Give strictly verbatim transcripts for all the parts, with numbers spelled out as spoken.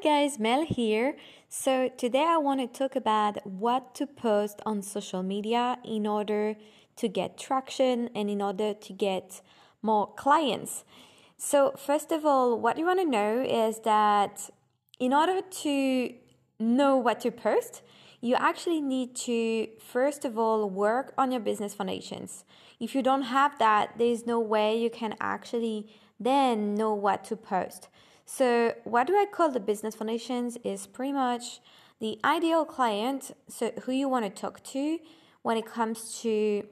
guys, Mel here. So today I want to talk about what to post on social media in order to get traction and in order to get more clients. So first of all, what you want to know is that in order to know what to post, you actually need to first of all work on your business foundations. If you don't have that, there is no way you can actually then know what to post. So what do I call the business foundations is pretty much the ideal client, so who you want to talk to when it comes to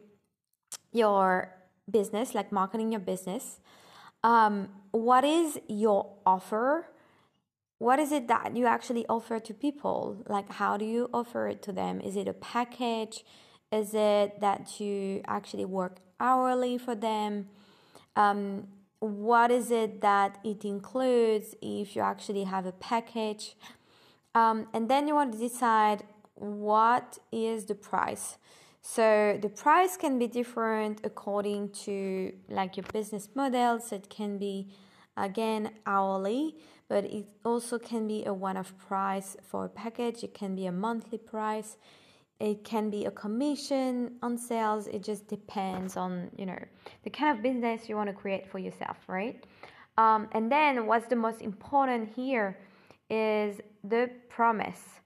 your business, like marketing your business. Um, what is your offer? What is it that you actually offer to people? Like, how do you offer it to them? Is it a package? Is it that you actually work hourly for them? Um, what is it that it includes if you actually have a package? Um, and then you want to decide what is the price. So the price can be different according to like your business model. So it can be again hourly, but it also can be a one-off price for a package. It can be a monthly price. It can be a commission on sales. It just depends on, you know, the kind of business you want to create for yourself, right? Um, and then what's the most important here is the promise.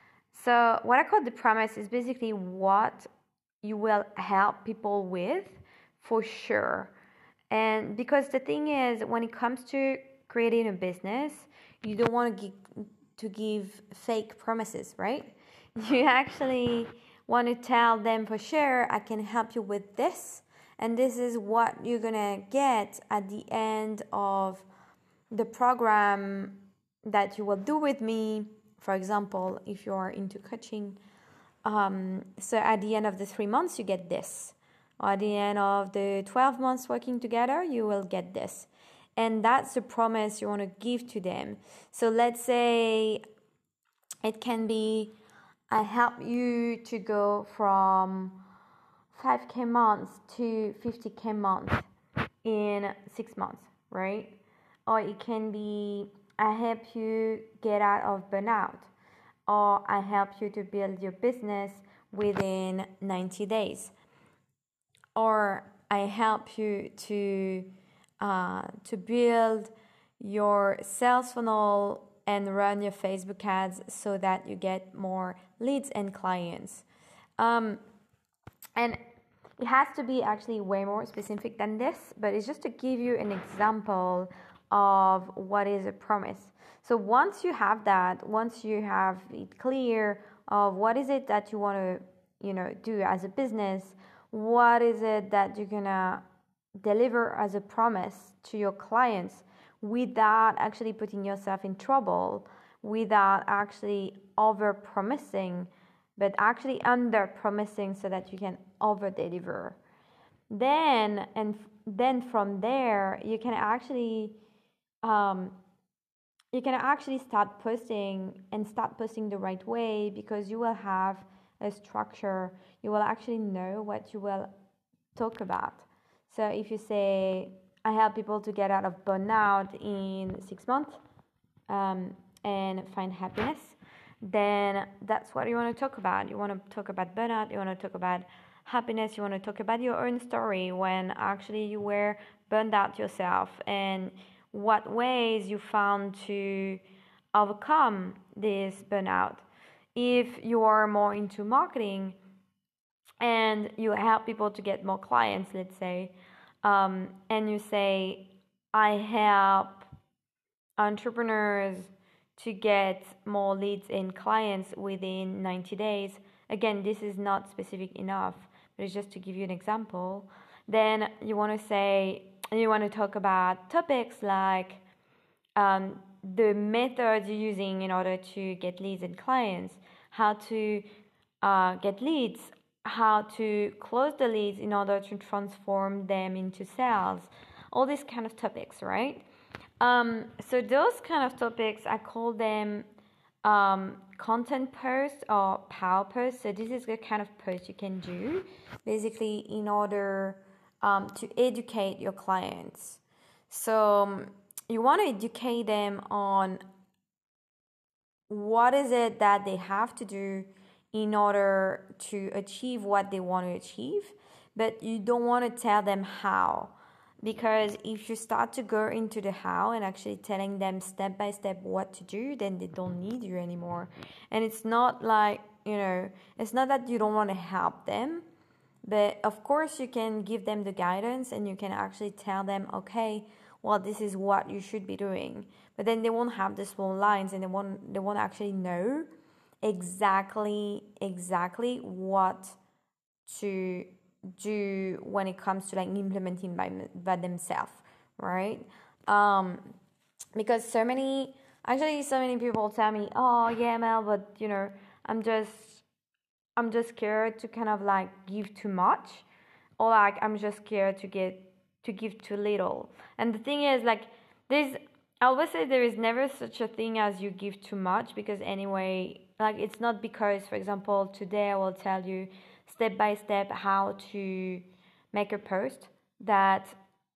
So what I call the promise is basically what you will help people with for sure. And because the thing is, when it comes to creating a business, you don't want to give, to give fake promises, right? You actually want to tell them for sure, I can help you with this, and this is what you're gonna get at the end of the program that you will do with me. For example, if you're into coaching, um, so at the end of the three months you get this, or at the end of the twelve months working together you will get this. And that's the promise you want to give to them. So let's say it can be, I help you to go from five K months to fifty K months in six months, right? Or it can be, I help you get out of burnout, or I help you to build your business within ninety days, or I help you to uh, to build your sales funnel and run your Facebook ads so that you get more leads and clients. Um, and it has to be actually way more specific than this, but it's just to give you an example of what is a promise. So once you have that, once you have it clear of what is it that you want to, you know, do as a business, what is it that you're gonna deliver as a promise to your clients without actually putting yourself in trouble, without actually over promising, but actually under promising so that you can over deliver. Then and then from there you can actually um, you can actually start posting and start posting the right way, because you will have a structure. You will actually know what you will talk about. So if you say, I help people to get out of burnout in six months um, and find happiness, then that's what you want to talk about. You want to talk about burnout, you want to talk about happiness, you want to talk about your own story when actually you were burned out yourself, and what ways you found to overcome this burnout. If you are more into marketing and you help people to get more clients, let's say, um, and you say, I help entrepreneurs to get more leads and clients within ninety days. Again, this is not specific enough, but it's just to give you an example. Then you want to say, you want to talk about topics like um, the methods you're using in order to get leads and clients, how to uh, get leads, how to close the leads in order to transform them into sales, all these kind of topics, right? Um, so those kind of topics, I call them um, content posts or power posts. So this is the kind of post you can do basically in order um, to educate your clients. So um, you want to educate them on what is it that they have to do in order to achieve what they want to achieve, but you don't want to tell them how. Because if you start to go into the how and actually telling them step by step what to do, then they don't need you anymore. And it's not like, you know, it's not that you don't want to help them, but of course you can give them the guidance and you can actually tell them, okay, well, this is what you should be doing. But then they won't have the small lines and they won't, they won't actually know exactly, exactly what to do when it comes to like implementing by, by themselves, right? Um, because so many, actually so many people tell me, oh yeah, Mel, but you know, I'm just, I'm just scared to kind of like give too much, or like I'm just scared to get, to give too little. And the thing is like, there's, I always say there is never such a thing as you give too much, because anyway, like it's not because, for example, today I will tell you step by step how to make a post that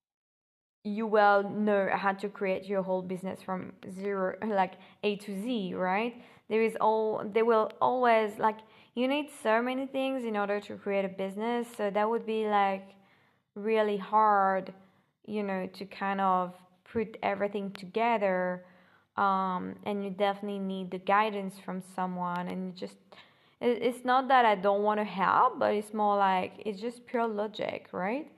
you will know how to create your whole business from zero, like A to Z, right? There is all, there will always, like, you need so many things in order to create a business. So that would be like really hard, you know, to kind of put everything together. Um, and you definitely need the guidance from someone. And you just, it's not that I don't want to help, but it's more like it's just pure logic, right?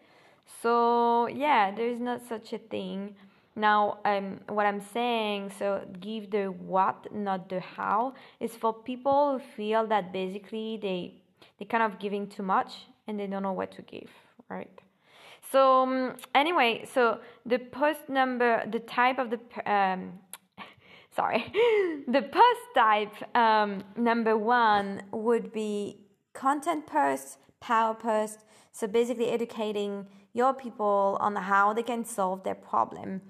So yeah, there is not such a thing. Now, um, what I'm saying, so give the what, not the how, is for people who feel that basically they they kind of giving too much and they don't know what to give, right? So um, anyway, so the post number, the type of the um, sorry, the post type um, number one would be content posts, power posts. So basically educating your people on how they can solve their problem.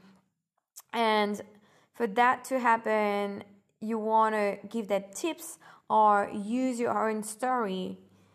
And for that to happen, you want to give them tips or use your own story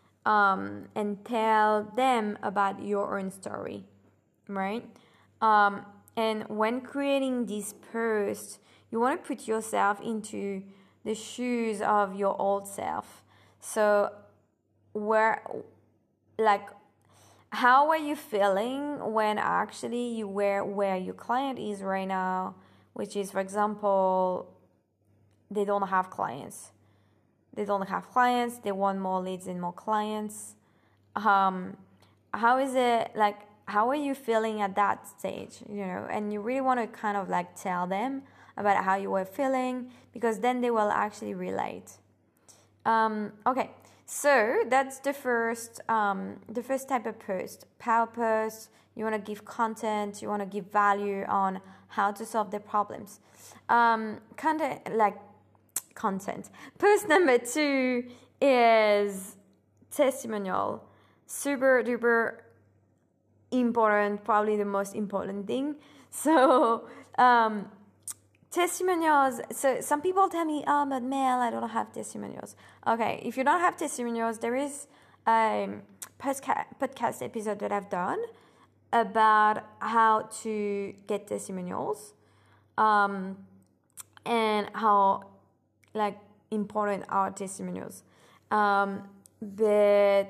um, and tell them about your own story, right? Um, and when creating this post, you want to put yourself into the shoes of your old self. So where, like, how are you feeling when actually you were where your client is right now, which is, for example, they don't have clients. They don't have clients. They want more leads and more clients. Um, how is it, like, how are you feeling at that stage, you know? And you really want to kind of like tell them about how you were feeling, because then they will actually relate. Um, okay, so that's the first, um, the first type of post, power post. You want to give content, you want to give value on how to solve their problems. Um, content, like content. Post number two is testimonial. Super duper important, probably the most important thing. So, um, testimonials. So some people tell me, oh, but Mel, I don't have testimonials. Okay, if you don't have testimonials, there is a podcast podcast episode that I've done about how to get testimonials, um, and how like important are testimonials. Um, but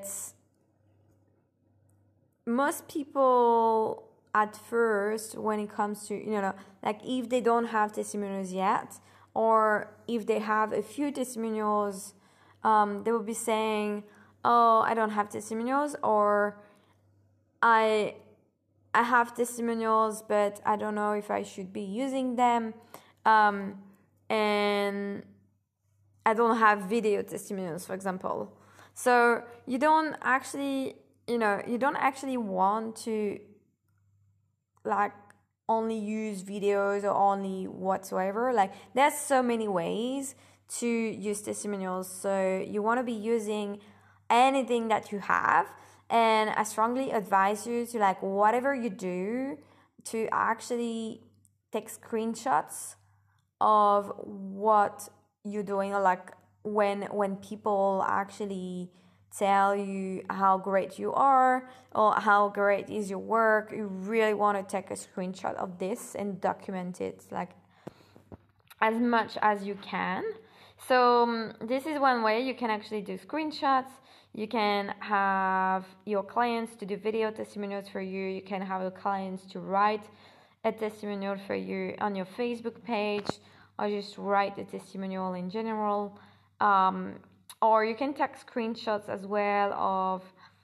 most people at first, when it comes to, you know, like if they don't have testimonials yet, or if they have a few testimonials, um, they will be saying, oh, I don't have testimonials, or I I have testimonials, but I don't know if I should be using them, um, and I don't have video testimonials, for example. So you don't actually, you know, you don't actually want to like only use videos or only whatsoever. Like there's so many ways to use testimonials. So you want to be using anything that you have. And I strongly advise you to, like, whatever you do, to actually take screenshots of what you're doing, or like when when people actually tell you how great you are or how great is your work, you really want to take a screenshot of this and document it like as much as you can, So um, this is one way you can actually do screenshots. You can have your clients to do video testimonials for you. You can have your clients to write a testimonial for you on your Facebook page, or just write a testimonial in general. Um, or you can take screenshots as well of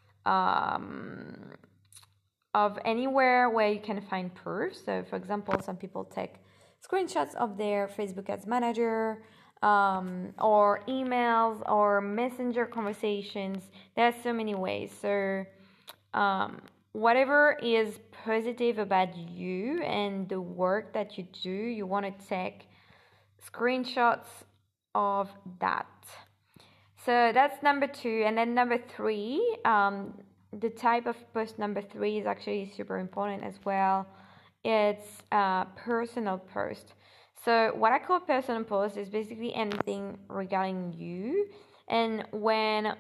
um, of anywhere where you can find proof. So for example, some people take screenshots of their Facebook Ads Manager, um, or emails or messenger conversations. There are so many ways. So um, whatever is positive about you and the work that you do, you want to take screenshots of that. So that's number two. And then number three, um, the type of post number three is actually super important as well. It's a personal post. So what I call personal post is basically anything regarding you. And when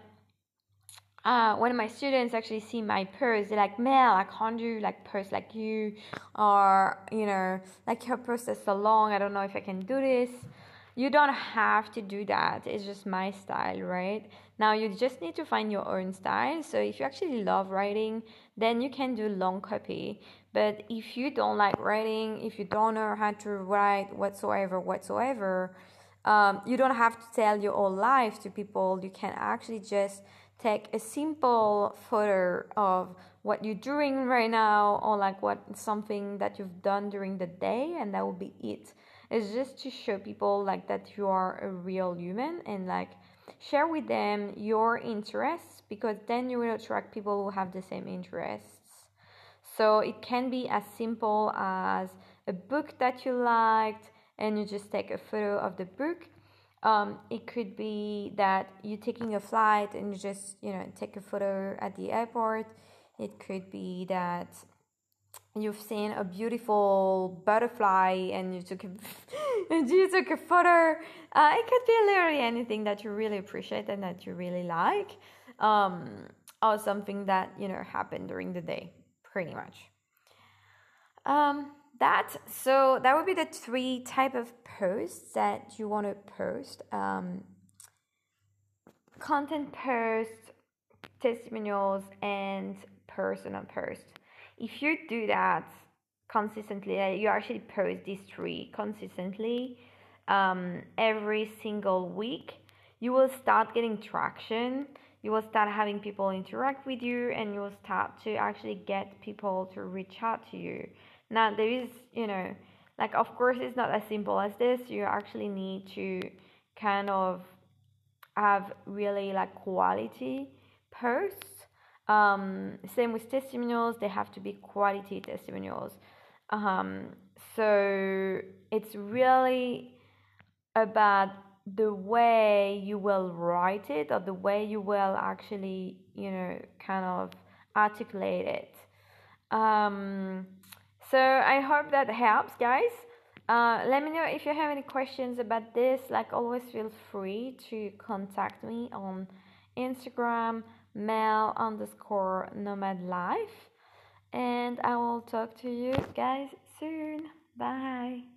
uh, when my students actually see my post, they're like, Mel, I can't do like posts like you, or you know, like your post is so long, I don't know if I can do this. You don't have to do that. It's just my style, right? Now you just need to find your own style. So if you actually love writing, then you can do long copy. But if you don't like writing, if you don't know how to write whatsoever, whatsoever, um, you don't have to tell your whole life to people. You can actually just take a simple photo of what you're doing right now, or like what something that you've done during the day, and that will be it. It's just to show people like that you are a real human, and like share with them your interests, because then you will attract people who have the same interests. So it can be as simple as a book that you liked and you just take a photo of the book. Um, it could be that you're taking a flight and you just, you know, take a photo at the airport. It could be that you've seen a beautiful butterfly and you took a and you took a photo. Uh, it could be literally anything that you really appreciate and that you really like, um, or something that, you know, happened during the day, pretty much. Um, that so that would be the three type of posts that you want to post. Um, content posts, testimonials, and personal posts. If you do that consistently, uh, you actually post these three consistently um, every single week, you will start getting traction. You will start having people interact with you, and you will start to actually get people to reach out to you. Now, there is, you know, like, of course, it's not as simple as this. You actually need to kind of have really like quality posts. Um, same with testimonials, they have to be quality testimonials. Um, so it's really about the way you will write it, or the way you will actually, you know, kind of articulate it. Um, so I hope that helps, guys. Uh, let me know if you have any questions about this. Like, always feel free to contact me on Instagram, Mel underscore nomad life. And I will talk to you guys soon. Bye.